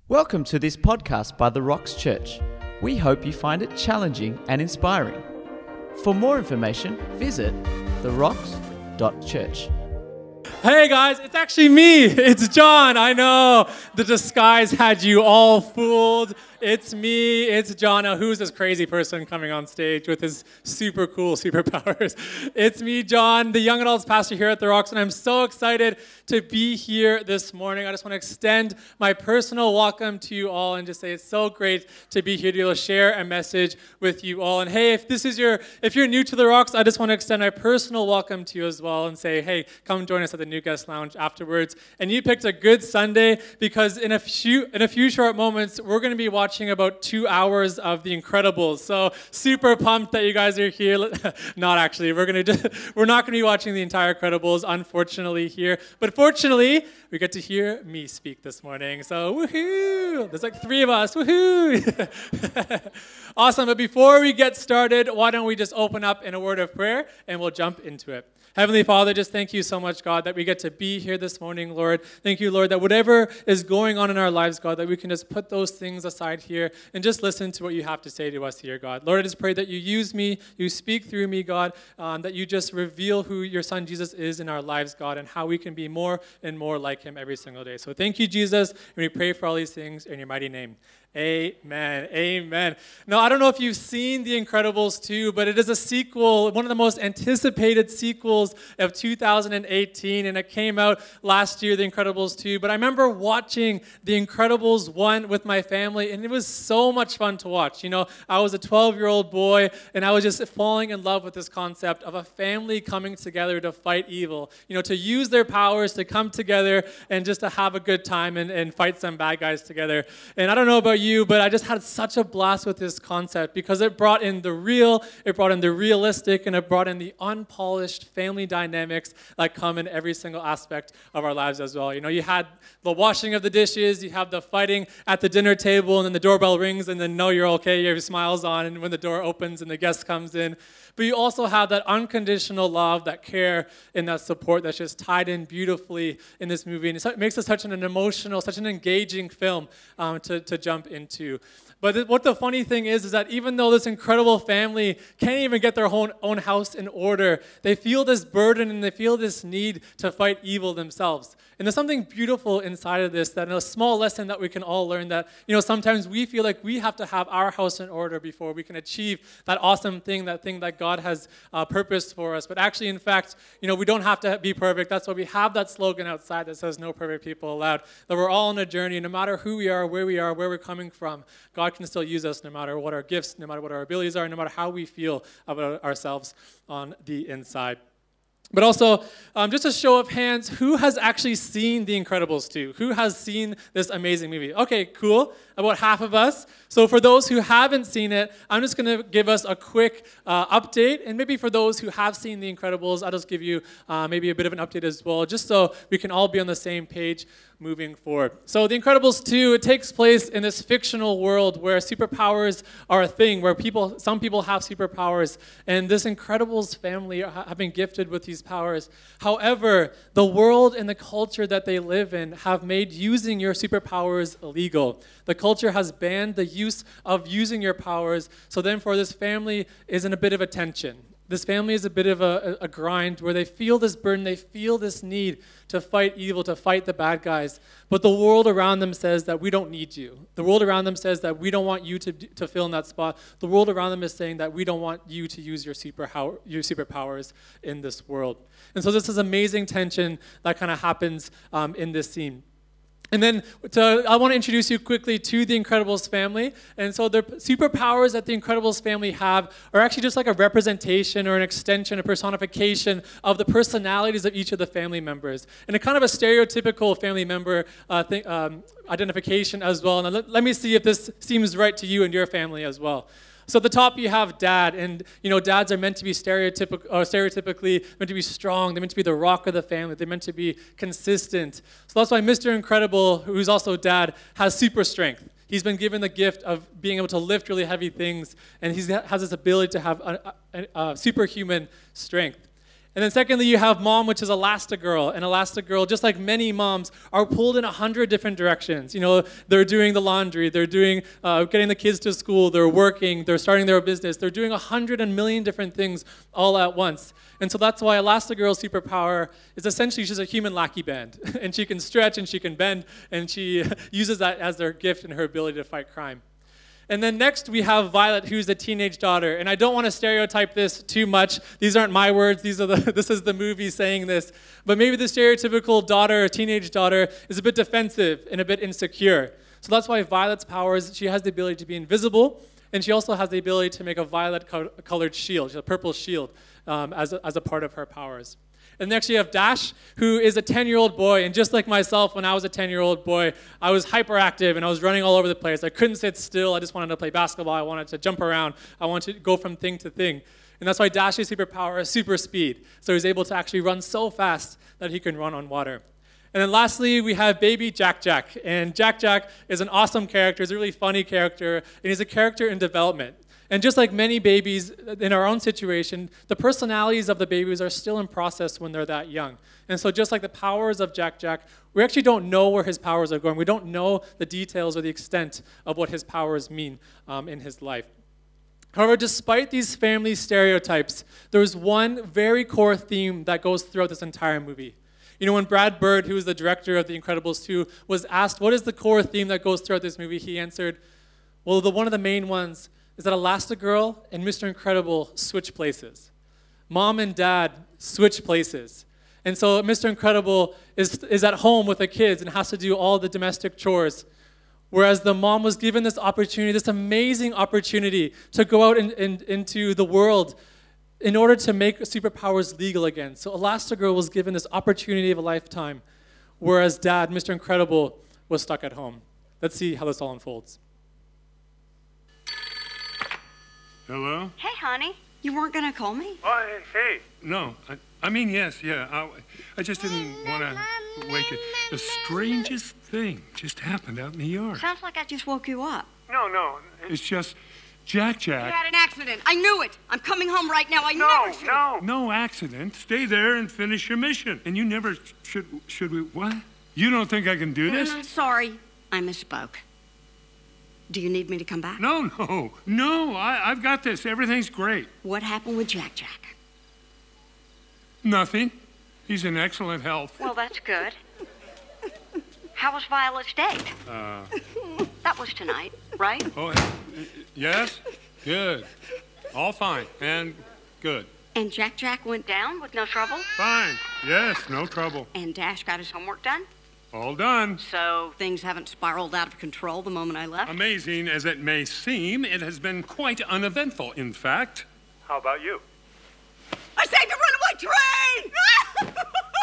Welcome to this podcast by The Rocks Church. We hope you find it challenging and inspiring. For more information, visit therocks.church. Hey guys, it's actually me. It's John. I know the disguise had you all fooled. It's me. It's John. Now, who's this crazy person coming on stage with his super cool superpowers? It's me, John, the young adults pastor here at The Rocks, and I'm so excited to be here this morning. I just want to extend my personal welcome to you all and just say it's so great to be here to be able to share a message with you all. And hey, if you're new to The Rocks, I just want to extend my personal welcome to you as well and say, hey, come join us at the New Guest Lounge afterwards. And you picked a good Sunday because in a few short moments, we're going to be watching about 2 hours of The Incredibles. So super pumped that you guys are here. Not actually. We're not going to be watching The entire Incredibles, unfortunately, here. But fortunately, we get to hear me speak this morning. So woohoo! There's like 3 of us. Woohoo! Awesome. But before we get started, why don't we just open up in a word of prayer and we'll jump into it. Heavenly Father, just thank you so much, God, that we get to be here this morning, Lord. Thank you, Lord, that whatever is going on in our lives, God, that we can just put those things aside here and just listen to what you have to say to us here, God. Lord, I just pray that you use me, you speak through me, God, that you just reveal who your Son Jesus is in our lives, God, and how we can be more and more like him every single day. So thank you, Jesus, and we pray for all these things in your mighty name. Amen. Amen. Now, I don't know if you've seen The Incredibles 2, but it is a sequel, one of the most anticipated sequels of 2018, and it came out last year, The Incredibles 2. But I remember watching The Incredibles 1 with my family, and it was so much fun to watch. You know, I was a 12-year-old boy, and I was just falling in love with this concept of a family coming together to fight evil, you know, to use their powers to come together and just to have a good time and fight some bad guys together. And I don't know about you, but I just had such a blast with this concept because it brought in the real, it brought in the realistic, and it brought in the unpolished family dynamics that come in every single aspect of our lives as well. You know, you had the washing of the dishes, you have the fighting at the dinner table, and then the doorbell rings, and then no, you're okay, you have your smiles on, and when the door opens and the guest comes in. But you also have that unconditional love, that care, and that support that's just tied in beautifully in this movie. And it makes it such an emotional, such an engaging film to jump into. But what the funny thing is that even though this incredible family can't even get their own house in order, they feel this burden and they feel this need to fight evil themselves. And there's something beautiful inside of this, that in a small lesson that we can all learn, that, you know, sometimes we feel like we have to have our house in order before we can achieve that awesome thing that God has purposed for us. But actually, in fact, you know, we don't have to be perfect. That's why we have that slogan outside that says no perfect people allowed, that we're all on a journey, no matter who we are, where we're coming from. God can still use us no matter what our gifts, no matter what our abilities are, no matter how we feel about ourselves on the inside. But also, just a show of hands, who has actually seen The Incredibles 2? Who has seen this amazing movie? Okay, cool. About half of us. So for those who haven't seen it, I'm just going to give us a quick update. And maybe for those who have seen The Incredibles, I'll just give you maybe a bit of an update as well, just so we can all be on the same page moving forward. So The Incredibles 2, it takes place in this fictional world where superpowers are a thing, where some people have superpowers, and this Incredibles family have been gifted with these powers. However, the world and the culture that they live in have made using your superpowers illegal. The culture has banned the use of using your powers, so then for this family is in a bit of a tension. This family is a bit of a grind where they feel this burden, they feel this need to fight evil, to fight the bad guys. But the world around them says that we don't need you. The world around them says that we don't want you to fill in that spot. The world around them is saying that we don't want you to use your superpowers in this world. And so this is amazing tension that kind of happens in this scene. And then I want to introduce you quickly to the Incredibles family. And so the superpowers that the Incredibles family have are actually just like a representation or an extension, a personification of the personalities of each of the family members. And a kind of a stereotypical family member identification as well. And let me see if this seems right to you and your family as well. So at the top you have dad, and you know dads are meant to be stereotypically meant to be strong. They're meant to be the rock of the family. They're meant to be consistent. So that's why Mr. Incredible, who's also dad, has super strength. He's been given the gift of being able to lift really heavy things, and he has this ability to have a superhuman strength. And then secondly, you have mom, which is Elastigirl. And Elastigirl, just like many moms, are pulled in 100 different directions. They're doing the laundry, they're doing getting the kids to school, they're working, they're starting their business. They're doing 100 and million different things all at once. And so that's why Elastigirl's superpower is essentially she's a human lackey band. And she can stretch and she can bend, and she uses that as their gift and her ability to fight crime. And then next we have Violet, who's a teenage daughter. And I don't want to stereotype this too much. These aren't my words. This is the movie saying this. But maybe the stereotypical daughter, teenage daughter, is a bit defensive and a bit insecure. So that's why Violet's powers, she has the ability to be invisible, and she also has the ability to make a violet-colored shield, a purple shield, as a part of her powers. And next you have Dash, who is a 10-year-old boy. And just like myself, when I was a 10-year-old boy, I was hyperactive and I was running all over the place. I couldn't sit still. I just wanted to play basketball. I wanted to jump around. I wanted to go from thing to thing. And that's why Dash's superpower is super speed. So he's able to actually run so fast that he can run on water. And then lastly, we have baby Jack Jack. And Jack Jack is an awesome character. He's a really funny character. And he's a character in development. And just like many babies in our own situation, the personalities of the babies are still in process when they're that young. And so just like the powers of Jack Jack, we actually don't know where his powers are going. We don't know the details or the extent of what his powers mean in his life. However, despite these family stereotypes, there's one very core theme that goes throughout this entire movie. When Brad Bird, who is the director of The Incredibles 2, was asked, what is the core theme that goes throughout this movie, he answered, well, one of the main ones is that Elastigirl and Mr. Incredible switch places. Mom and dad switch places. And so Mr. Incredible is at home with the kids and has to do all the domestic chores, whereas the mom was given this opportunity, this amazing opportunity to go out into the world in order to make superpowers legal again. So Elastigirl was given this opportunity of a lifetime, whereas dad, Mr. Incredible, was stuck at home. Let's see how this all unfolds. Hello? Hey, honey. You weren't going to call me? Oh, hey. No, I mean, yes, yeah. I just didn't want to wake you. The strangest thing just happened out in the yard. Sounds like I just woke you up. No. It's just Jack. You had an accident. I knew it. I'm coming home right now. Never should. No accident. Stay there and finish your mission. And you never should we, what? You don't think I can do this? Sorry. I misspoke. Do you need me to come back? No, I've got this. Everything's great. What happened with Jack Jack? Nothing. He's in excellent health. Well, that's good. How was Violet's date? That was tonight, right? Oh, yes? Good. All fine and good. And Jack Jack went down with no trouble? Fine. Yes, no trouble. And Dash got his homework done? All done. So things haven't spiraled out of control the moment I left? Amazing as it may seem, it has been quite uneventful, in fact. How about you? I saved a runaway train!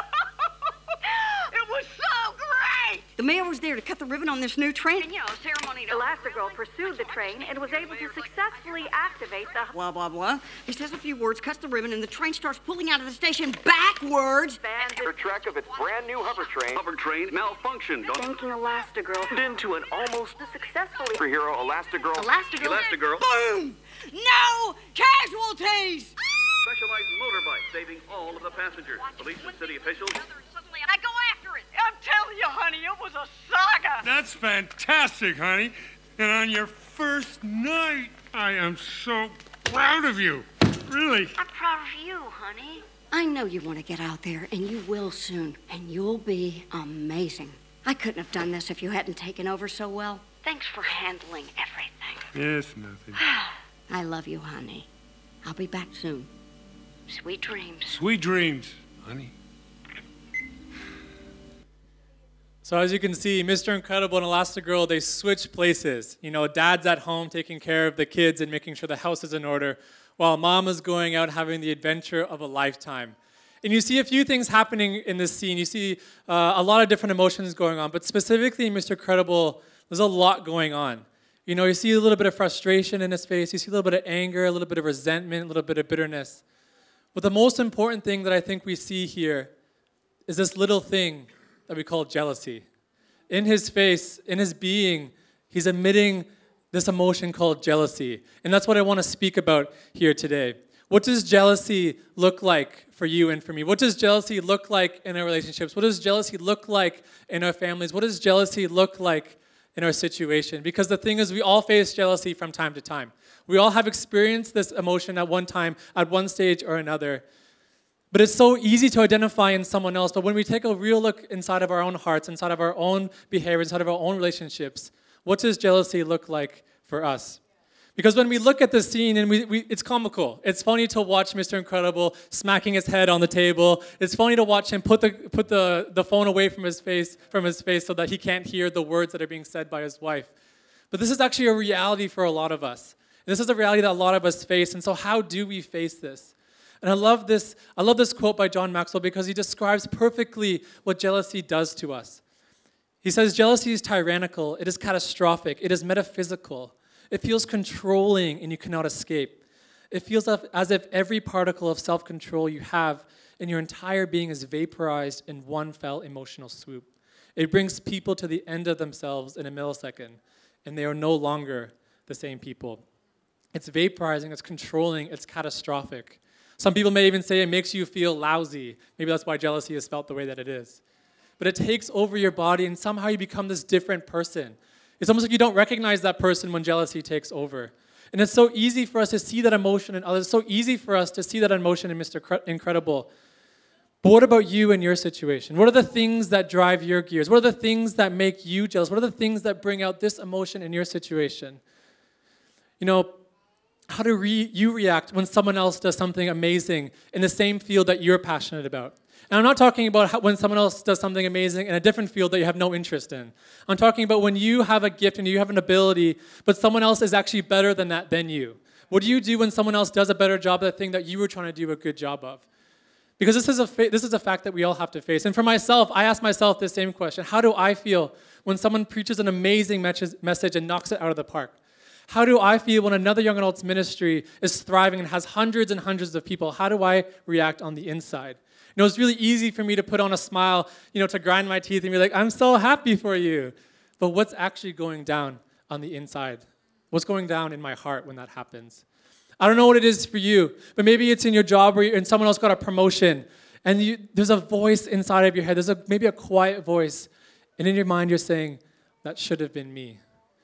It was so great! The mayor was there to cut the ribbon on this new train. And, ceremony to... Elastigirl pursued the train and was able to successfully activate the... Blah, blah, blah. He says a few words, cuts the ribbon, and the train starts pulling out of the station backwards. For track of its brand new hover train malfunctioned. Thanking Elastigirl Into an almost successfully... superhero Elastigirl. Elastigirl. Boom! No casualties! Specialized motorbike saving all of the passengers. Police and city officials. I go after it. I'm telling you, honey, it was a saga. That's fantastic, honey. And on your first night, I am so proud of you. Really. I'm proud of you, honey. I know you want to get out there, and you will soon. And you'll be amazing. I couldn't have done this if you hadn't taken over so well. Thanks for handling everything. Yes, nothing. I love you, honey. I'll be back soon. Sweet dreams. Sweet dreams, honey. So as you can see, Mr. Incredible and Elastigirl, they switch places. Dad's at home taking care of the kids and making sure the house is in order, while mom is going out having the adventure of a lifetime. And you see a few things happening in this scene. You see a lot of different emotions going on, but specifically in Mr. Incredible, there's a lot going on. You see a little bit of frustration in his face. You see a little bit of anger, a little bit of resentment, a little bit of bitterness. But the most important thing that I think we see here is this little thing that we call jealousy. In his face, in his being, he's emitting this emotion called jealousy. And that's what I want to speak about here today. What does jealousy look like for you and for me? What does jealousy look like in our relationships? What does jealousy look like in our families? What does jealousy look like in our situation? Because the thing is, we all face jealousy from time to time. We all have experienced this emotion at one time, at one stage or another. But it's so easy to identify in someone else. But when we take a real look inside of our own hearts, inside of our own behavior, inside of our own relationships, what does jealousy look like for us? Because when we look at the scene, and it's comical. It's funny to watch Mr. Incredible smacking his head on the table. It's funny to watch him put the phone away from his face so that he can't hear the words that are being said by his wife. But this is actually a reality for a lot of us. And this is a reality that a lot of us face. And so how do we face this? And I love this quote by John Maxwell because he describes perfectly what jealousy does to us. He says, jealousy is tyrannical, it is catastrophic, it is metaphysical. It feels controlling and you cannot escape. It feels as if every particle of self-control you have in your entire being is vaporized in one fell emotional swoop. It brings people to the end of themselves in a millisecond, and they are no longer the same people. It's vaporizing, it's controlling, it's catastrophic. Some people may even say it makes you feel lousy. Maybe that's why jealousy is felt the way that it is. But it takes over your body, and somehow you become this different person. It's almost like you don't recognize that person when jealousy takes over. And it's so easy for us to see that emotion in others. It's so easy for us to see that emotion in Mr. Incredible. But what about you and your situation? What are the things that drive your gears? What are the things that make you jealous? What are the things that bring out this emotion in your situation? You know, how do you react when someone else does something amazing in the same field that you're passionate about? And I'm not talking about when someone else does something amazing in a different field that you have no interest in. I'm talking about when you have a gift and you have an ability, but someone else is actually better than that than you. What do you do when someone else does a better job at the thing that you were trying to do a good job of? Because this is a fact that we all have to face. And for myself, I ask myself this same question. How do I feel when someone preaches an amazing message and knocks it out of the park? How do I feel when another young adults ministry is thriving and has hundreds and hundreds of people? How do I react on the inside? You know, it's really easy for me to put on a smile, to grind my teeth and be like, I'm so happy for you. But what's actually going down on the inside? What's going down in my heart when that happens? I don't know what it is for you, but maybe it's in your job and someone else got a promotion, and there's a voice inside of your head. There's maybe a quiet voice, and in your mind you're saying, that should have been me.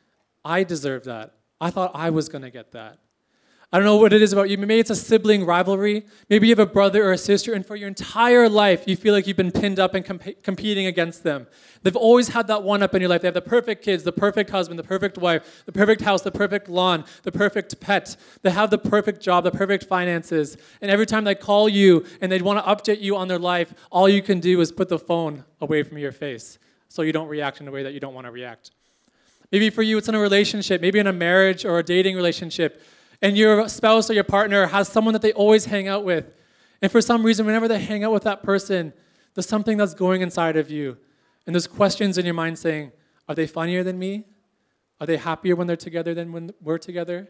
I deserve that. I thought I was going to get that. I don't know what it is about you. Maybe it's a sibling rivalry. Maybe you have a brother or a sister, and for your entire life, you feel like you've been pinned up and competing against them. They've always had that one-up in your life. They have the perfect kids, the perfect husband, the perfect wife, the perfect house, the perfect lawn, the perfect pet. They have the perfect job, the perfect finances. And every time they call you and they want to update you on their life, all you can do is put the phone away from your face so you don't react in a way that you don't want to react. Maybe for you, it's in a relationship, maybe in a marriage or a dating relationship, and your spouse or your partner has someone that they always hang out with. And for some reason, whenever they hang out with that person, there's something that's going inside of you. And there's questions in your mind saying, are they funnier than me? Are they happier when they're together than when we're together?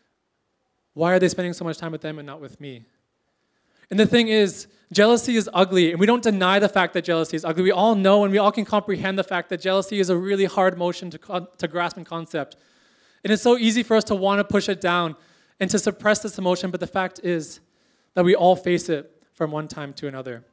Why are they spending so much time with them and not with me? And the thing is, jealousy is ugly, and we don't deny the fact that jealousy is ugly. We all know and we all can comprehend the fact that jealousy is a really hard emotion to grasp and concept. And it's so easy for us to want to push it down and to suppress this emotion, but the fact is that we all face it from one time to another.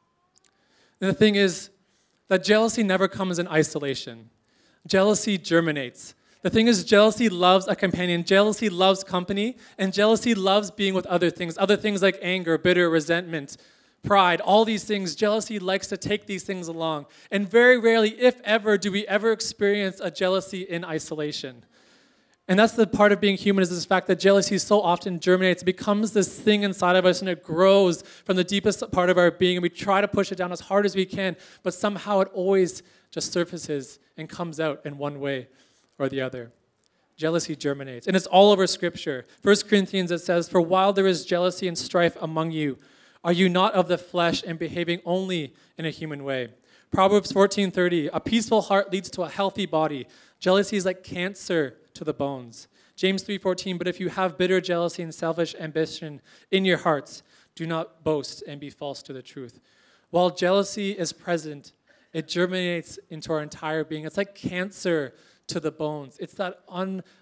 And the thing is that jealousy never comes in isolation. Jealousy germinates. The thing is, jealousy loves a companion. Jealousy loves company, and jealousy loves being with other things like anger, bitter, resentment, pride, all these things. Jealousy likes to take these things along. And very rarely, if ever, do we ever experience a jealousy in isolation. And that's the part of being human, is this fact that jealousy so often germinates. It becomes this thing inside of us, and it grows from the deepest part of our being, and we try to push it down as hard as we can, but somehow it always just surfaces and comes out in one way or the other. Jealousy germinates, and it's all over Scripture. 1 Corinthians, it says, "For while there is jealousy and strife among you, are you not of the flesh and behaving only in a human way?" Proverbs 14:30, "A peaceful heart leads to a healthy body. Jealousy is like cancer to the bones." James 3:14, "But if you have bitter jealousy and selfish ambition in your hearts, do not boast and be false to the truth." While jealousy is present, it germinates into our entire being. It's like cancer to the bones. It's that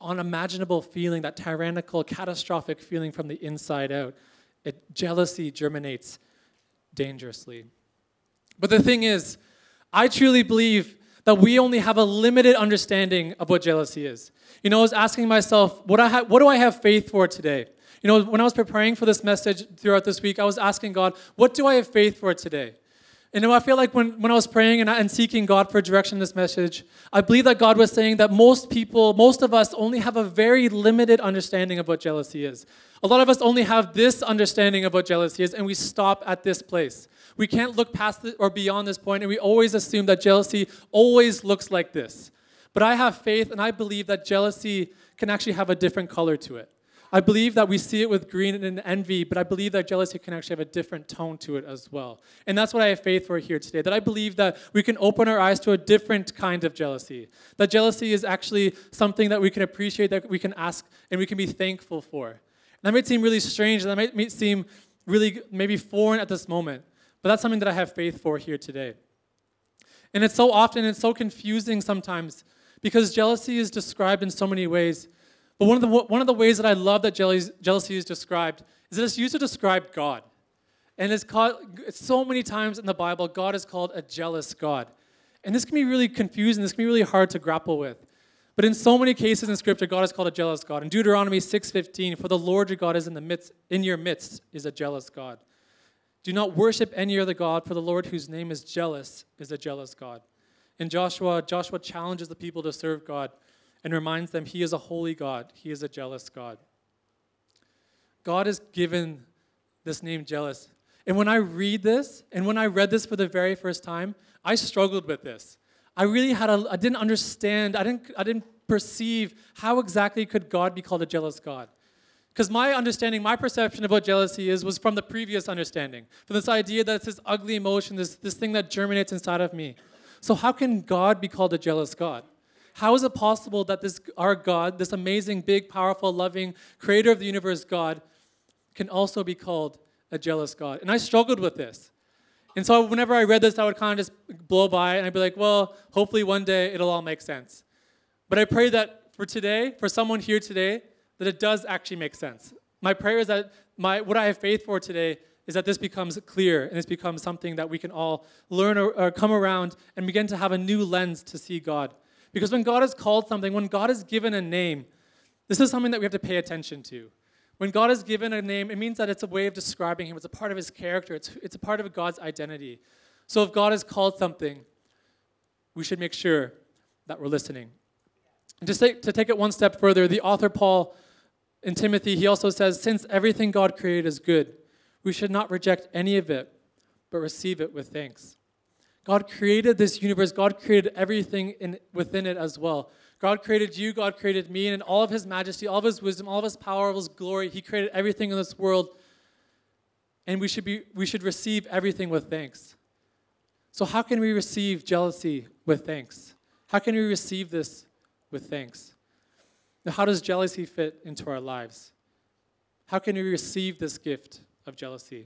unimaginable feeling, that tyrannical, catastrophic feeling from the inside out. Jealousy germinates dangerously. But the thing is, I truly believe that we only have a limited understanding of what jealousy is. I was asking myself, what do I have faith for today? When I was preparing for this message throughout this week, I was asking God, what do I have faith for today? And I feel like when I was praying and seeking God for direction in this message, I believe that God was saying that most of us only have a very limited understanding of what jealousy is. A lot of us only have this understanding of what jealousy is, and we stop at this place. We can't look past it or beyond this point, and we always assume that jealousy always looks like this. But I have faith, and I believe that jealousy can actually have a different color to it. I believe that we see it with greed and envy, but I believe that jealousy can actually have a different tone to it as well. And that's what I have faith for here today, that I believe that we can open our eyes to a different kind of jealousy. That jealousy is actually something that we can appreciate, that we can ask, and we can be thankful for. And that might seem really strange, and that might seem really maybe foreign at this moment, but that's something that I have faith for here today. And it's so often, it's so confusing sometimes, because jealousy is described in so many ways. But one of the ways that I love that jealousy is described is that it's used to describe God. And it's so many times in the Bible, God is called a jealous God. And this can be really confusing. This can be really hard to grapple with. But in so many cases in Scripture, God is called a jealous God. In Deuteronomy 6:15, for the Lord your God is in your midst is a jealous God. Do not worship any other God, for the Lord whose name is jealous is a jealous God. In Joshua challenges the people to serve God and reminds them he is a holy God. He is a jealous God. God has given this name jealous. And when I read this, and when I read this for the very first time, I struggled with this. I didn't understand, I didn't perceive how exactly could God be called a jealous God. Because my understanding, my perception of what jealousy is was from the previous understanding. From this idea that it's this ugly emotion, this thing that germinates inside of me. So how can God be called a jealous God? How is it possible that our God, this amazing, big, powerful, loving, creator of the universe God, can also be called a jealous God? And I struggled with this. And so whenever I read this, I would kind of just blow by, and I'd be like, well, hopefully one day it'll all make sense. But I pray that for today, for someone here today, that it does actually make sense. My prayer is that what I have faith for today is that this becomes clear, and this becomes something that we can all learn or come around and begin to have a new lens to see God. Because when God is called something, when God is given a name, this is something that we have to pay attention to. When God is given a name, it means that it's a way of describing him. It's a part of his character. It's a part of God's identity. So if God is called something, we should make sure that we're listening. And to take it one step further, the author Paul in Timothy, he also says, since everything God created is good, we should not reject any of it, but receive it with thanks. God created this universe. God created everything within it as well. God created you. God created me. And in all of his majesty, all of his wisdom, all of his power, all of his glory, he created everything in this world. And we should receive everything with thanks. So how can we receive jealousy with thanks? How can we receive this with thanks? Now, how does jealousy fit into our lives? How can we receive this gift of jealousy?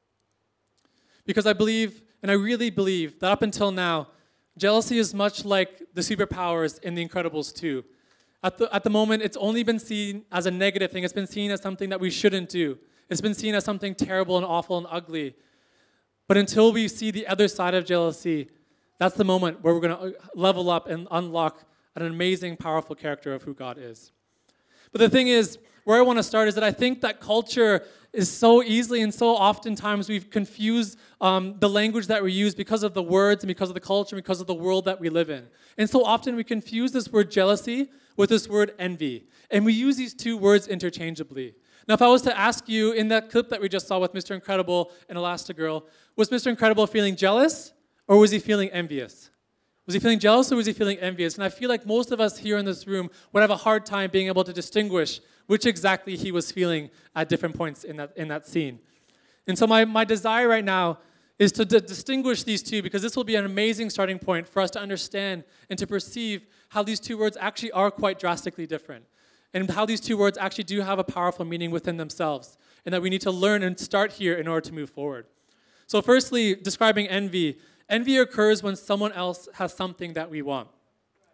Because I believe, and I really believe, that up until now, jealousy is much like the superpowers in The Incredibles 2. At the moment, it's only been seen as a negative thing. It's been seen as something that we shouldn't do. It's been seen as something terrible and awful and ugly. But until we see the other side of jealousy, that's the moment where we're going to level up and unlock an amazing, powerful character of who God is. But the thing is, where I want to start is that I think that culture is so easily and so oftentimes we've confused the language that we use because of the words and because of the culture and because of the world that we live in. And so often we confuse this word jealousy with this word envy. And we use these two words interchangeably. Now, if I was to ask you in that clip that we just saw with Mr. Incredible and Elastigirl, was Mr. Incredible feeling jealous or was he feeling envious? Was he feeling jealous or was he feeling envious? And I feel like most of us here in this room would have a hard time being able to distinguish which exactly he was feeling at different points in that scene. And so my desire right now is to distinguish these two, because this will be an amazing starting point for us to understand and to perceive how these two words actually are quite drastically different, and how these two words actually do have a powerful meaning within themselves, and that we need to learn and start here in order to move forward. So firstly, describing envy. Envy occurs when someone else has something that we want.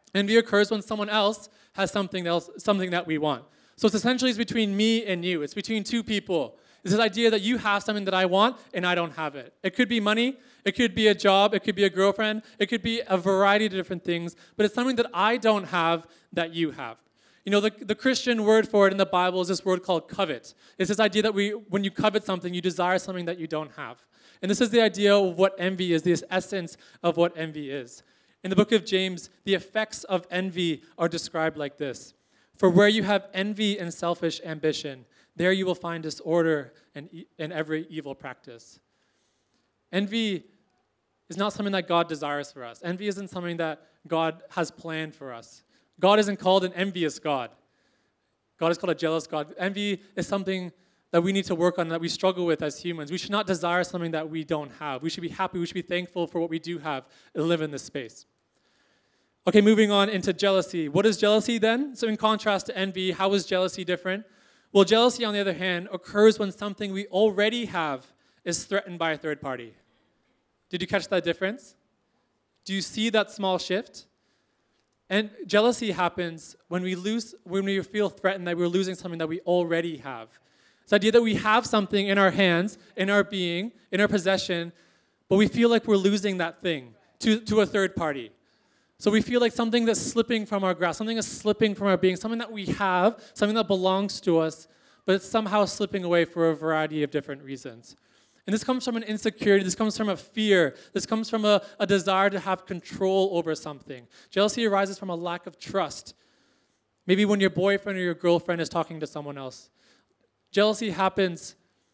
Envy occurs when someone else has something that we want. So it's essentially between me and you. It's between two people. It's this idea that you have something that I want and I don't have it. It could be money, it could be a job, it could be a girlfriend, it could be a variety of different things, but it's something that I don't have that you have. You know, the Christian word for it in the Bible is this word called covet. It's this idea that when you covet something, you desire something that you don't have. And this is the idea of what envy is, this essence of what envy is. In the book of James, the effects of envy are described like this. For where you have envy and selfish ambition, there you will find disorder and every evil practice. Envy is not something that God desires for us. Envy isn't something that God has planned for us. God isn't called an envious God. God is called a jealous God. Envy is something that we need to work on, that we struggle with as humans. We should not desire something that we don't have. We should be happy. We should be thankful for what we do have and live in this space. Okay, moving on into jealousy. What is jealousy then? So in contrast to envy, how is jealousy different? Well, jealousy, on the other hand, occurs when something we already have is threatened by a third party. Did you catch that difference? Do you see that small shift? And jealousy happens when we feel threatened that we're losing something that we already have. It's the idea that we have something in our hands, in our being, in our possession, but we feel like we're losing that thing to a third party. So we feel like something that's slipping from our grasp, something that's slipping from our being, something that we have, something that belongs to us, but it's somehow slipping away for a variety of different reasons. And this comes from an insecurity, this comes from a fear, this comes from a desire to have control over something. Jealousy arises from a lack of trust. Maybe when your boyfriend or your girlfriend is talking to someone else. Jealousy happens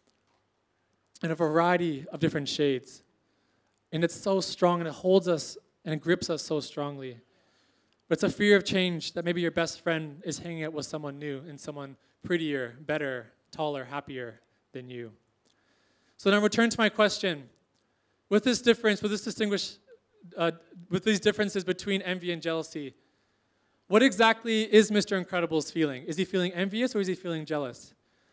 in a variety of different shades. And it's so strong and it holds us and it grips us so strongly. But it's a fear of change that maybe your best friend is hanging out with someone new and someone prettier, better, taller, happier than you. So now return to my question. With this difference, with these differences between envy and jealousy, what exactly is Mr. Incredible's feeling? Is he feeling envious or is he feeling jealous?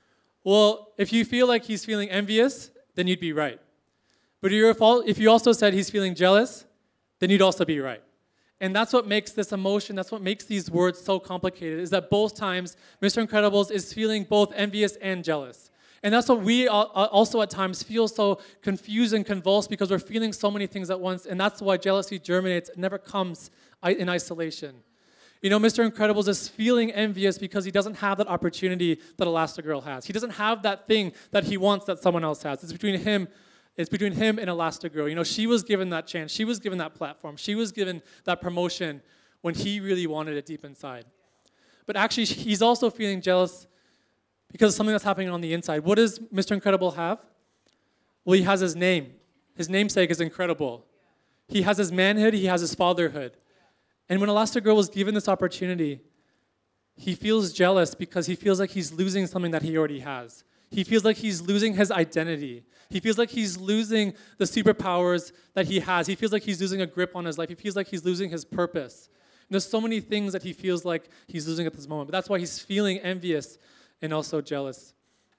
Well, if you feel like he's feeling envious, then you'd be right. But if you also said he's feeling jealous, then you'd also be right. And that's what makes this emotion, that's what makes these words so complicated, is that both times Mr. Incredibles is feeling both envious and jealous. And that's what we also at times feel so confused and convulsed because we're feeling so many things at once. And that's why jealousy germinates. It never comes in isolation. You know, Mr. Incredibles is feeling envious because he doesn't have that opportunity that Elastigirl has. He doesn't have that thing that he wants that someone else has. It's between him and Elastigirl. You know, she was given that chance. She was given that platform. She was given that promotion when he really wanted it deep inside. But actually, he's also feeling jealous because of something that's happening on the inside. What does Mr. Incredible have? Well, he has his name. His namesake is Incredible. He has his manhood. He has his fatherhood. And when Elastigirl was given this opportunity, he feels jealous because he feels like he's losing something that he already has. He feels like he's losing his identity. He feels like he's losing the superpowers that he has. He feels like he's losing a grip on his life. He feels like he's losing his purpose. And there's so many things that he feels like he's losing at this moment. But that's why he's feeling envious and also jealous.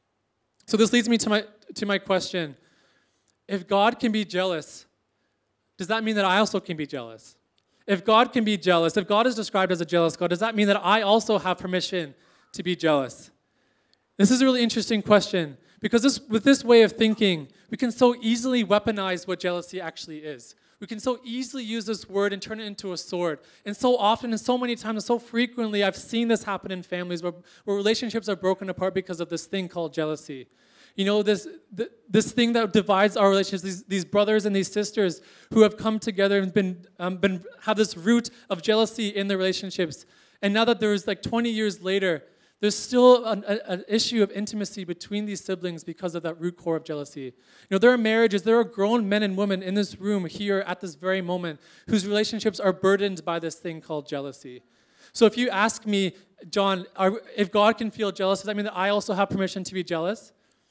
So this leads me to my question. If God can be jealous, does that mean that I also can be jealous? If God can be jealous, if God is described as a jealous God, does that mean that I also have permission to be jealous? This is a really interesting question because with this way of thinking, we can so easily weaponize what jealousy actually is. We can so easily use this word and turn it into a sword. And so often and so many times and so frequently, I've seen this happen in families where relationships are broken apart because of this thing called jealousy. You know, this thing that divides our relationships, these brothers and these sisters who have come together and have this root of jealousy in their relationships. And now that there's like 20 years later, there's still an issue of intimacy between these siblings because of that root core of jealousy. You know, there are marriages, there are grown men and women in this room here at this very moment whose relationships are burdened by this thing called jealousy. So if you ask me, John, if God can feel jealous, does that mean that I also have permission to be jealous?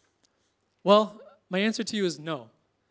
Well, my answer to you is no.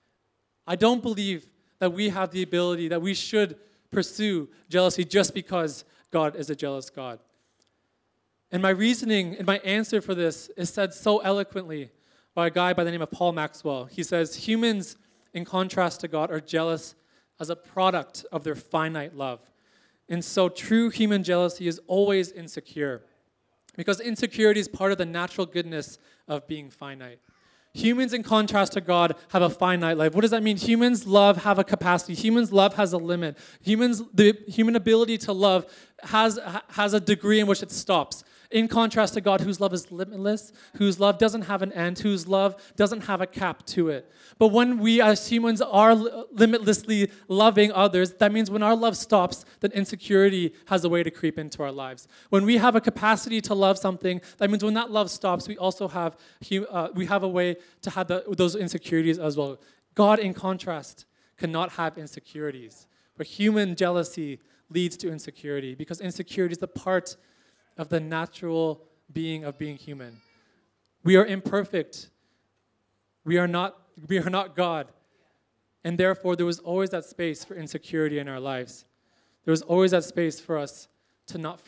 I don't believe that we have the ability, that we should pursue jealousy just because God is a jealous God. And my reasoning and my answer for this is said so eloquently by a guy by the name of Paul Maxwell. He says, humans, in contrast to God, are jealous as a product of their finite love. And so true human jealousy is always insecure, because insecurity is part of the natural goodness of being finite. Humans, in contrast to God, have a finite life. What does that mean? Humans' love have a capacity. Humans' love has a limit. The human ability to love has a degree in which it stops. In contrast to God, whose love is limitless, whose love doesn't have an end, whose love doesn't have a cap to it. But when we as humans are limitlessly loving others, that means when our love stops, then insecurity has a way to creep into our lives. When we have a capacity to love something, that means when that love stops, we also have a way to have those insecurities as well. God, in contrast, cannot have insecurities. But human jealousy leads to insecurity, because insecurity is the part of the natural being of being human. We are imperfect. We are not God. And therefore, there was always that space for insecurity in our lives. There was always that space for us to not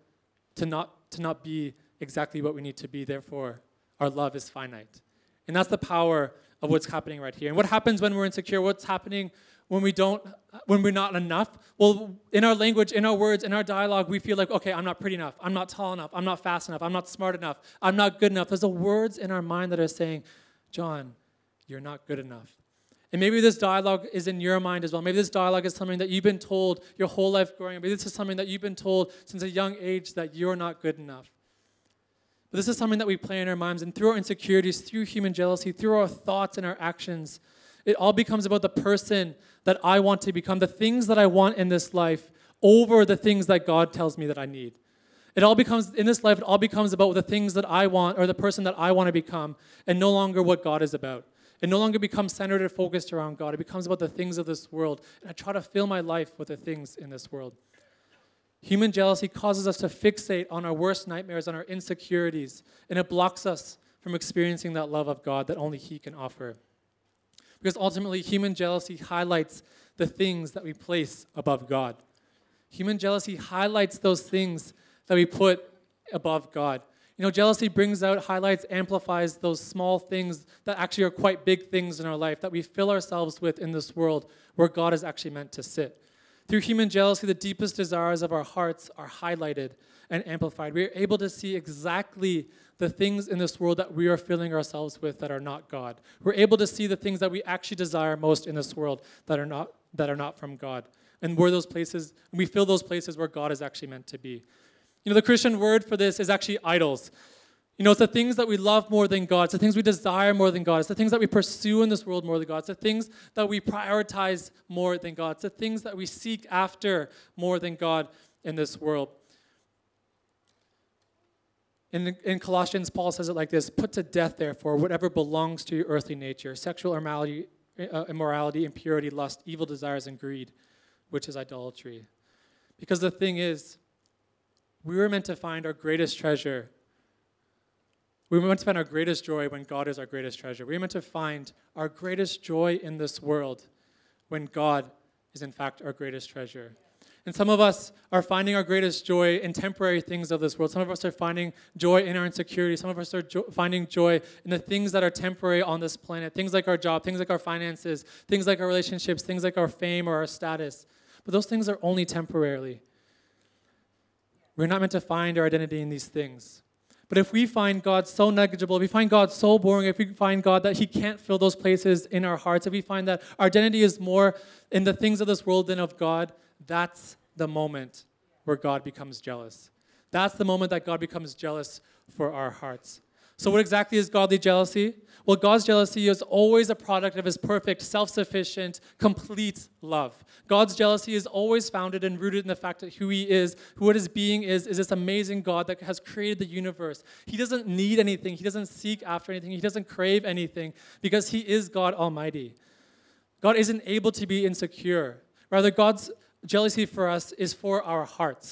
be exactly what we need to be. Therefore, our love is finite. And that's the power of what's happening right here. And what happens when we're insecure? What's happening when we're not enough? Well, in our language, in our words, in our dialogue, we feel like, okay, I'm not pretty enough. I'm not tall enough. I'm not fast enough. I'm not smart enough. I'm not good enough. There's the words in our mind that are saying, John, you're not good enough. And maybe this dialogue is in your mind as well. Maybe this dialogue is something that you've been told your whole life growing up. Maybe this is something that you've been told since a young age, that you're not good enough. But this is something that we play in our minds, and through our insecurities, through human jealousy, through our thoughts and our actions, it all becomes about the person that I want to become, the things that I want in this life over the things that God tells me that I need. It all becomes about the things that I want, or the person that I want to become, and no longer what God is about. It no longer becomes centered or focused around God. It becomes about the things of this world, and I try to fill my life with the things in this world. Human jealousy causes us to fixate on our worst nightmares, on our insecurities, and it blocks us from experiencing that love of God that only He can offer. Because ultimately, human jealousy highlights the things that we place above God. Human jealousy highlights those things that we put above God. You know, jealousy brings out, highlights, amplifies those small things that actually are quite big things in our life that we fill ourselves with in this world where God is actually meant to sit. Through human jealousy, the deepest desires of our hearts are highlighted and amplified. We are able to see exactly the things in this world that we are filling ourselves with that are not God. We're able to see the things that we actually desire most in this world that are not from God. And we fill those places where God is actually meant to be. You know, the Christian word for this is actually idols. You know, it's the things that we love more than God. It's the things we desire more than God. It's the things that we pursue in this world more than God. It's the things that we prioritize more than God. It's the things that we seek after more than God in this world. In Colossians, Paul says it like this: put to death, therefore, whatever belongs to your earthly nature, sexual immorality, impurity, lust, evil desires, and greed, which is idolatry. Because the thing is, we were meant to find our greatest treasure. We were meant to find our greatest joy when God is our greatest treasure. We were meant to find our greatest joy in this world when God is, in fact, our greatest treasure. And some of us are finding our greatest joy in temporary things of this world. Some of us are finding joy in our insecurity. Some of us are finding joy in the things that are temporary on this planet, things like our job, things like our finances, things like our relationships, things like our fame or our status. But those things are only temporarily. We're not meant to find our identity in these things. But if we find God so negligible, if we find God so boring, if we find God that He can't fill those places in our hearts, if we find that our identity is more in the things of this world than of God, that's the moment where God becomes jealous. That's the moment that God becomes jealous for our hearts. So what exactly is godly jealousy? Well, God's jealousy is always a product of His perfect, self-sufficient, complete love. God's jealousy is always founded and rooted in the fact that who He is, what His being is this amazing God that has created the universe. He doesn't need anything. He doesn't seek after anything. He doesn't crave anything because He is God Almighty. God isn't able to be insecure. Rather, God's jealousy for us is for our hearts.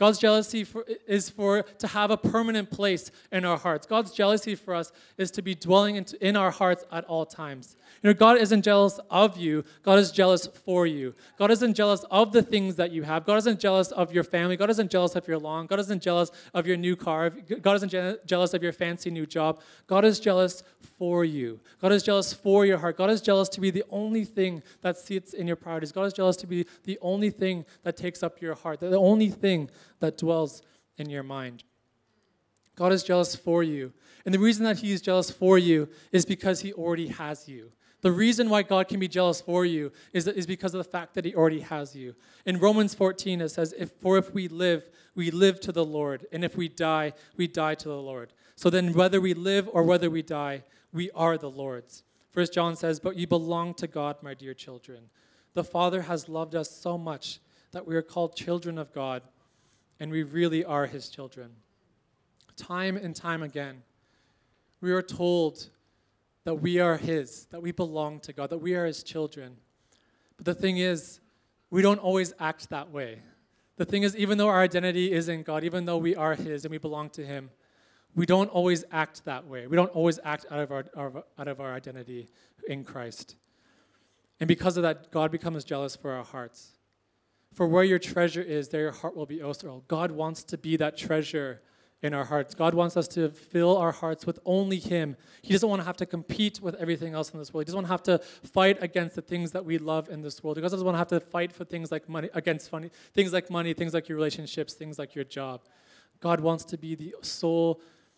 God's jealousy is to have a permanent place in our hearts. God's jealousy for us is to be dwelling in our hearts at all times. God isn't jealous of you. God is jealous for you. God isn't jealous of the things that you have. God isn't jealous of your family. God isn't jealous of your lawn. God isn't jealous of your new car. God isn't jealous of your fancy new job. God is jealous for you. God is jealous for your heart. God is jealous to be the only thing that sits in your priorities. God is jealous to be the only thing that takes up your heart, the only thing that dwells in your mind. God is jealous for you. And the reason that he is jealous for you is because he already has you. The reason why God can be jealous for you is because of the fact that he already has you. In Romans 14, it says, if we live to the Lord. And if we die to the Lord. So then whether we live or whether we die, we are the Lord's. 1 John says, but you belong to God, my dear children. The Father has loved us so much that we are called children of God, and we really are his children. Time and time again, we are told that we are his, that we belong to God, that we are his children. But the thing is, we don't always act that way. The thing is, even though our identity is in God, even though we are his and we belong to him, we don't always act that way. We don't always act out of our identity in Christ. And because of that, God becomes jealous for our hearts. For where your treasure is, there your heart will be also. God wants to be that treasure in our hearts. God wants us to fill our hearts with only him. He doesn't want to have to compete with everything else in this world. He doesn't want to have to fight against the things that we love in this world. He doesn't want to have to fight for things like money, things like money, things like your relationships, things like your job. God wants to be the sole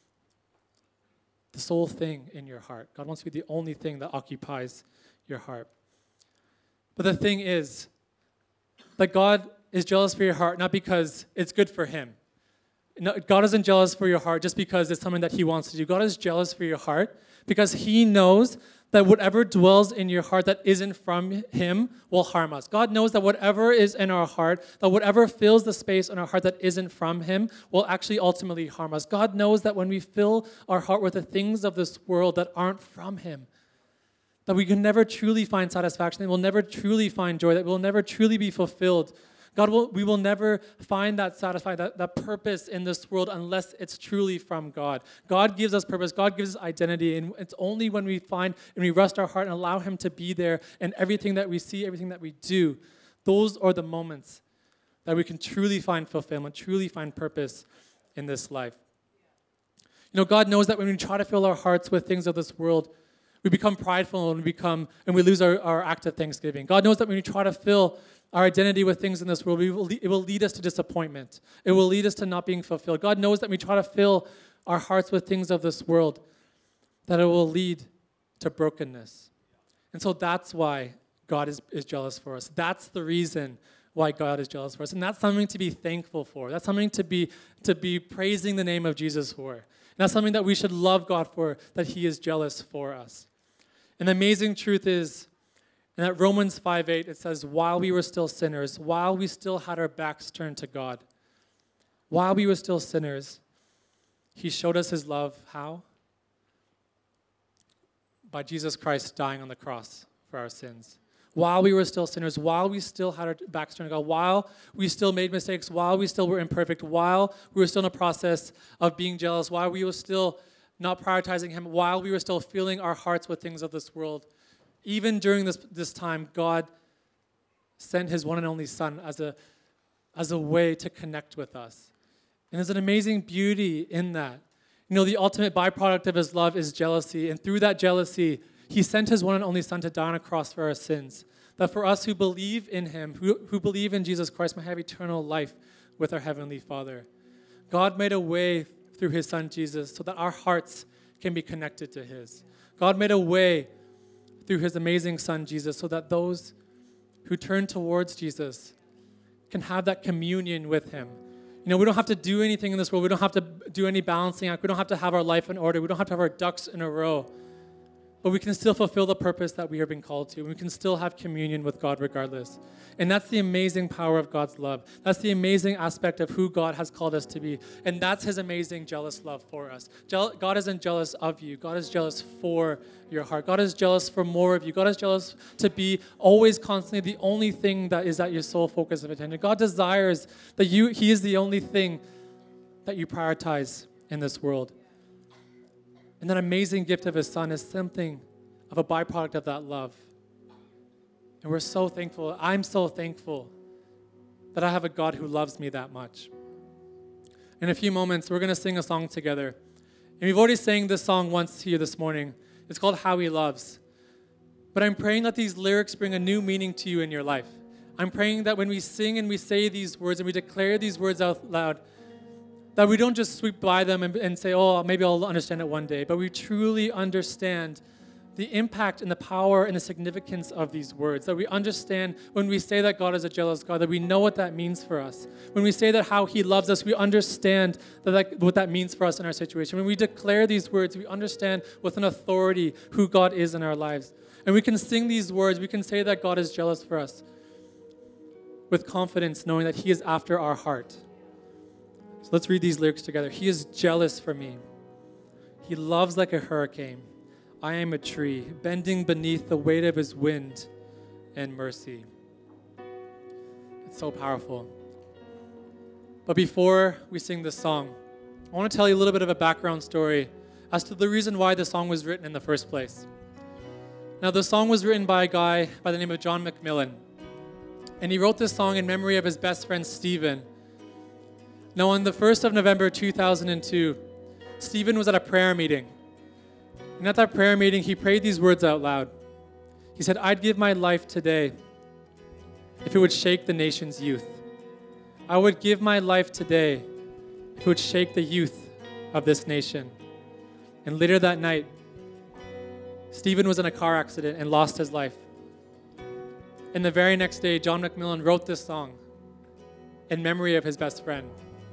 thing in your heart. God wants to be the only thing that occupies your heart. But the thing is that God is jealous for your heart not because it's good for him. No, God isn't jealous for your heart just because it's something that he wants to do. God is jealous for your heart because he knows that whatever dwells in your heart that isn't from him will harm us. God knows that whatever is in our heart, that whatever fills the space in our heart that isn't from him will actually ultimately harm us. God knows that when we fill our heart with the things of this world that aren't from him, that we can never truly find satisfaction, that we'll never truly find joy, that we'll never truly be fulfilled. We will never find that satisfying, that purpose in this world unless it's truly from God. God gives us purpose. God gives us identity. And it's only when we find and we rest our heart and allow him to be there in everything that we see, everything that we do, those are the moments that we can truly find fulfillment, truly find purpose in this life. God knows that when we try to fill our hearts with things of this world, we become prideful and we lose our act of thanksgiving. God knows that when we try to fill our identity with things in this world, it will lead us to disappointment. It will lead us to not being fulfilled. God knows that when we try to fill our hearts with things of this world, that it will lead to brokenness. And so that's why God is jealous for us. That's the reason why God is jealous for us. And that's something to be thankful for. That's something to be praising the name of Jesus for. And that's something that we should love God for, that he is jealous for us. And the amazing truth is, in that Romans 5:8, it says, while we were still sinners, while we still had our backs turned to God, while we were still sinners, he showed us his love. How? By Jesus Christ dying on the cross for our sins. While we were still sinners, while we still had our backs turned to God, while we still made mistakes, while we still were imperfect, while we were still in the process of being jealous, while we were still not prioritizing him, while we were still filling our hearts with things of this world, even during this time, God sent his one and only Son as a way to connect with us. And there's an amazing beauty in that. The ultimate byproduct of his love is jealousy. And through that jealousy, he sent his one and only Son to die on a cross for our sins. That for us who believe in him, who believe in Jesus Christ, might have eternal life with our Heavenly Father. God made a way through his Son Jesus so that our hearts can be connected to his. God made a way through his amazing Son Jesus so that those who turn towards Jesus can have that communion with him. We don't have to do anything in this world. We don't have to do any balancing act. We don't have to have our life in order. We don't have to have our ducks in a row. but we can still fulfill the purpose that we have been called to. We can still have communion with God regardless. And that's the amazing power of God's love. That's the amazing aspect of who God has called us to be. And that's his amazing jealous love for us. God isn't jealous of you. God is jealous for your heart. God is jealous for more of you. God is jealous to be always constantly the only thing that is at your sole focus of attention. God desires that he is the only thing that you prioritize in this world. And that amazing gift of his son is something of a byproduct of that love. And we're so thankful. I'm so thankful that I have a God who loves me that much. In a few moments, we're going to sing a song together. And we've already sang this song once here this morning. It's called How He Loves. But I'm praying that these lyrics bring a new meaning to you in your life. I'm praying that when we sing and we say these words and we declare these words out loud, that we don't just sweep by them and say, oh, maybe I'll understand it one day, but we truly understand the impact and the power and the significance of these words, that we understand when we say that God is a jealous God, that we know what that means for us. When we say that how he loves us, we understand what that means for us in our situation. When we declare these words, we understand with an authority who God is in our lives. And we can sing these words, we can say that God is jealous for us with confidence, knowing that he is after our heart. So let's read these lyrics together. He is jealous for me. He loves like a hurricane. I am a tree, bending beneath the weight of his wind and mercy. It's so powerful. But before we sing this song, I want to tell you a little bit of a background story as to the reason why the song was written in the first place. Now, the song was written by a guy by the name of John McMillan. And he wrote this song in memory of his best friend, Stephen. Now, on the 1st of November 2002, Stephen was at a prayer meeting. And at that prayer meeting, he prayed these words out loud. He said, I'd give my life today if it would shake the nation's youth. I would give my life today if it would shake the youth of this nation. And later that night, Stephen was in a car accident and lost his life. And the very next day, John McMillan wrote this song in memory of his best friend.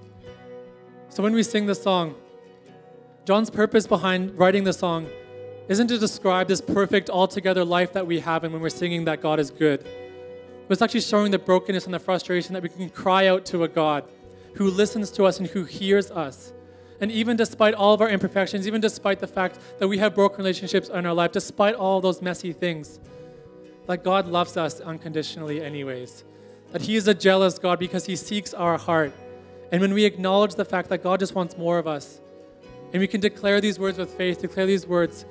So when we sing this song, John's purpose behind writing the song isn't to describe this perfect altogether life that we have and when we're singing that God is good. It's actually showing the brokenness and the frustration that we can cry out to a God who listens to us and who hears us. And even despite all of our imperfections, even despite the fact that we have broken relationships in our life, despite all those messy things, that God loves us unconditionally anyways. That he is a jealous God because he seeks our heart. And when we acknowledge the fact that God just wants more of us, and we can declare these words with faith, declare these words,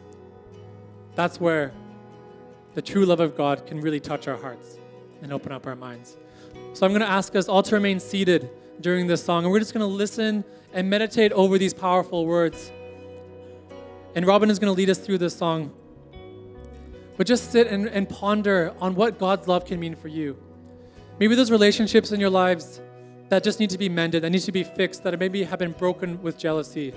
that's where the true love of God can really touch our hearts and open up our minds. So I'm going to ask us all to remain seated during this song, and we're just going to listen and meditate over these powerful words. And Robin is going to lead us through this song. But just sit and ponder on what God's love can mean for you. Maybe there's relationships in your lives that just need to be mended, that need to be fixed, that maybe have been broken with jealousy.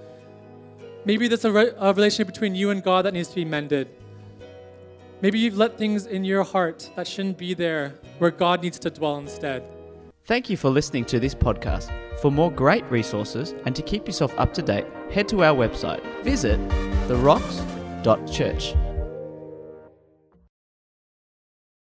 Maybe there's a relationship between you and God that needs to be mended. Maybe you've let things in your heart that shouldn't be there, where God needs to dwell instead. Thank you for listening to this podcast. For more great resources and to keep yourself up to date, head to our website. Visit therocks.church.